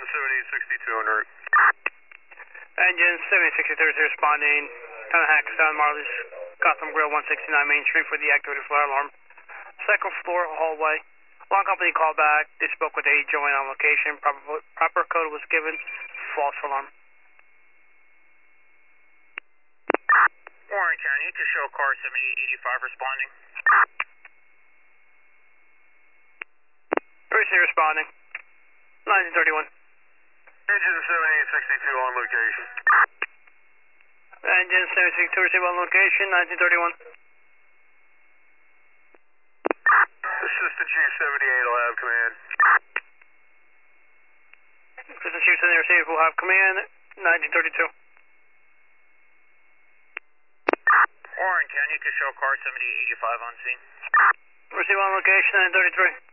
7862 on route. Engine 7063 is responding. 10 Hacks down Marley's Gotham Grill 169 Main Street for the activated flare alarm. Second floor hallway. Alarm company called back. They spoke with a joint on location. Proper code was given. False alarm. Warren County to show car 7885 responding. Recently responding. 1931. Engine 7862 on location. Engine 762 receive on location, 1931. Assistant Chief 78 will have command. Assistant Chief 78 receive will have command, 1932. Warren County to show car 7885 on scene. Receive on location, 1933.